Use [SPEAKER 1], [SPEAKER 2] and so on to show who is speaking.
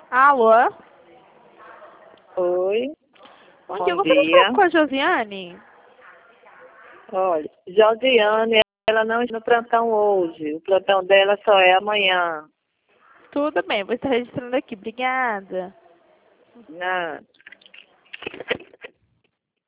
[SPEAKER 1] Alô?
[SPEAKER 2] Oi,
[SPEAKER 1] Bom dia, eu
[SPEAKER 2] bom
[SPEAKER 1] gostaria de falar
[SPEAKER 2] dia.
[SPEAKER 1] com a Josiane.
[SPEAKER 2] Olha, Josiane, ela não está no plantão hoje. O plantão dela só é amanhã.
[SPEAKER 1] Tudo bem, vou estar registrando aqui. Obrigada.
[SPEAKER 2] Né?